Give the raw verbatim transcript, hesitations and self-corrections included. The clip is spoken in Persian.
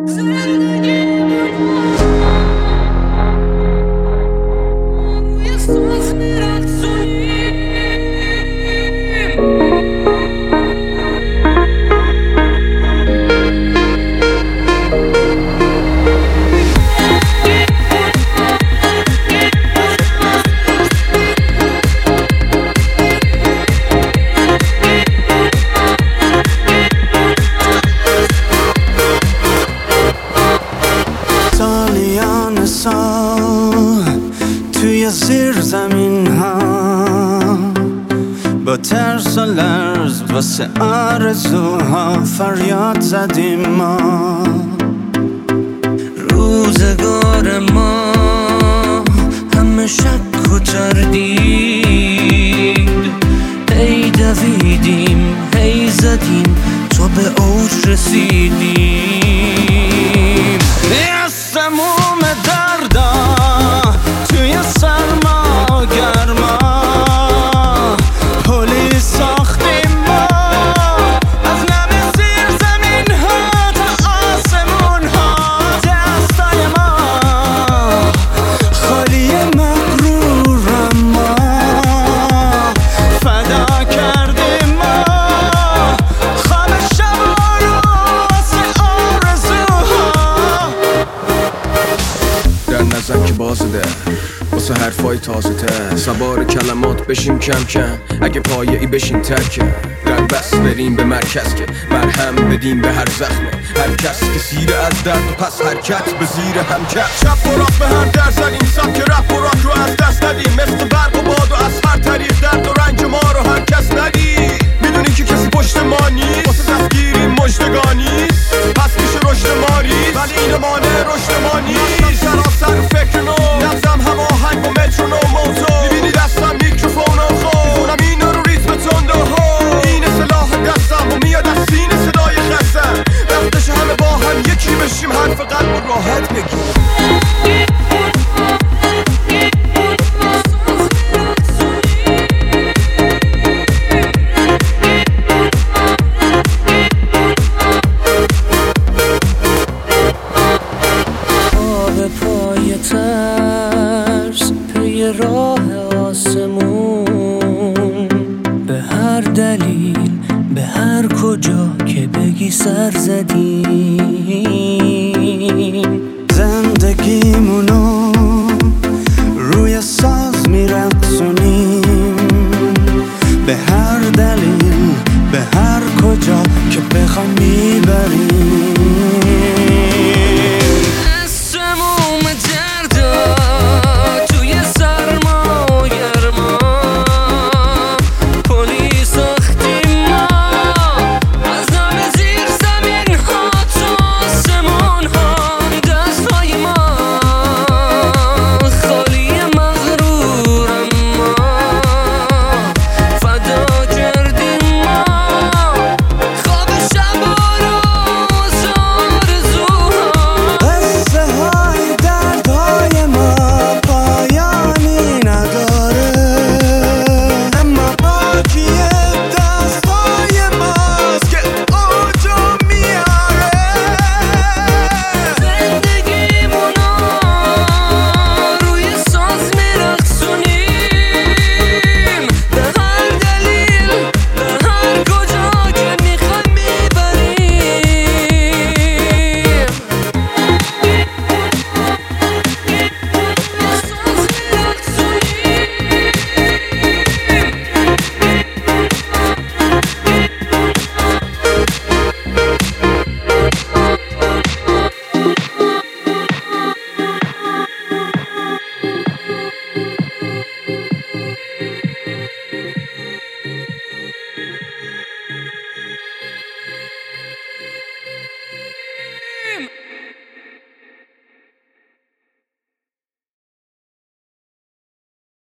توی زیر زمین ها با ترس و لرز واسه آرزوها فریاد زدیم ما. روزگار ما همه شک و تردید، هی دویدیم هی زدیم تا به اوج رسیدیم. از سموم دردا توی سرما گرما پلی ساختیم ما، از لب زیر زمین ها تا آسمون ها. دستای ما خالی مغرورم ما، فدا کردیم ما خواب شبا رو واسه آرزوها. در نظر که بازده واسه حرفای تازه تر، سوار کلمات بشیم کم کم، اگه پایه‌ای بشیم ترکه. در بس بریم به مرکز که مرهم بدیم به هر زخمه، هر کس که سیره از درد و پس حرکت به زیر هم کرد. شب و راه به هم در زدیم، سبک رپ و راک رو از دست ندیم، مثل برق و باد و از هر طریق درد و رنج ما رو هر کس ندید. میدونی که کسی پشت ما نیست، واسه دستگیری مژدگانیست، پس میشه رشد ما ریز، ولی این مانع رشد ما نیست. سراسر فکر نو نبزم هم آهنگ و مترونوم موضوع، میبینی دستم میکروفون و خود میخونم این رو ریتم تند و هو. این سلاح دستم و میاد از سینه صدای خستم، وقتش همه با هم یکی بشیم، حرف قلب و راحت بگیم. راه آسمون به هر دلیل به هر کجا که بگی سر زدیم.